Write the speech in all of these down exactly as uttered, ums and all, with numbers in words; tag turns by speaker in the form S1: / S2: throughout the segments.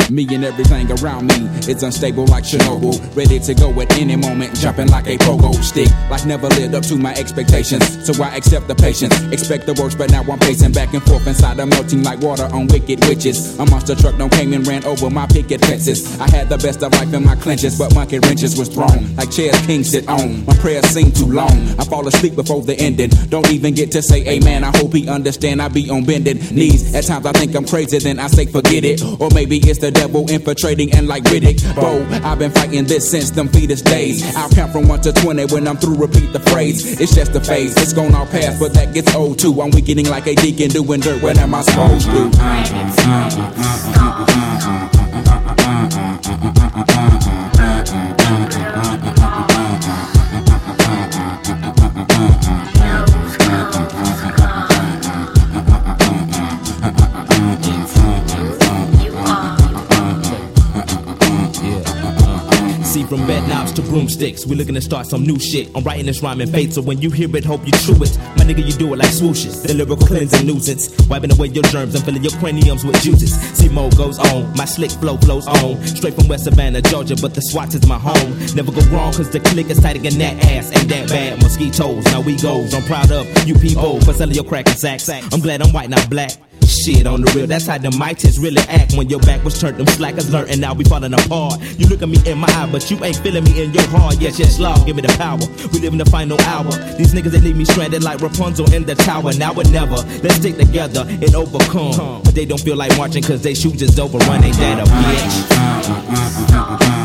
S1: Me and everything around me is unstable like Chernobyl. Ready to go at any moment, jumping like a pogo stick. Like never lived up to my expectations, so I accept the patience. Expect the worst, but now I'm pacing back and forth inside. I'm melting like water on wicked witches. A monster truck don't came and ran over my picket fences. I had the best of life in my clenches, but monkey wrenches was thrown like chairs kings sit on. My prayers seem too long. I fall asleep before the ending. Don't even get to say amen. I hope he understand I be on bended knees. At times I think I'm crazy, then I say forget it. Or maybe it's the devil infiltrating and like Riddick Bowe. I've been fighting this since them fetus days. I'll count from one to twenty when I'm through, repeat the phrase. It's just a phase, it's gone all past, but that gets old too. I'm weakening like a deacon doing dirt. What am I supposed to?
S2: From bed knobs to broomsticks, we looking to start some new shit. I'm writing this rhyme in faith, so when you hear it, hope you true it. My nigga, you do it like swooshes, the lyrical cleansing nuisance, wiping away your germs and filling your craniums with juices. See, mo goes on, my slick flow flows on, straight from West Savannah, Georgia, but the Swats is my home. Never go wrong, cause the click is tighter than that ass. Ain't that bad, mosquitoes, now we goes. I'm proud of you people for selling your crack and sacks. I'm glad I'm white, not black. Shit, on the real, that's how the mites really act. When your back was turned, them slackers learn, and now we falling apart. You look at me in my eye, but you ain't feeling me in your heart. Yes, yes, Lord, give me the power. We live in the final hour. These niggas, they leave me stranded like Rapunzel in the tower. Now or never, let's stick together and overcome. But they don't feel like marching, cause they shoes just overrun. Ain't that a bitch?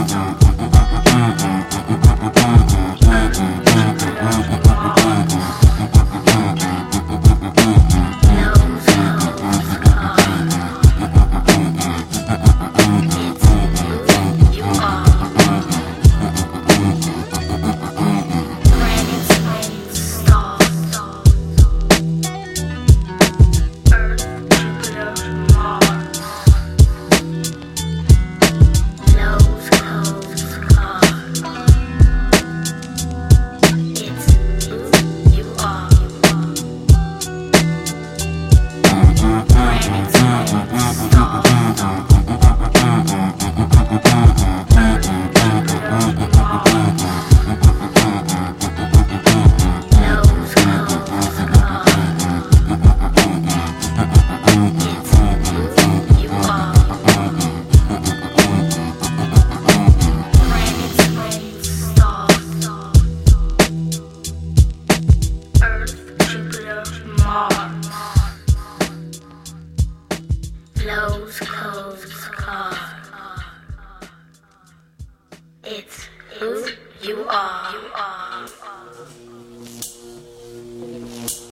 S3: It's who you are. You are.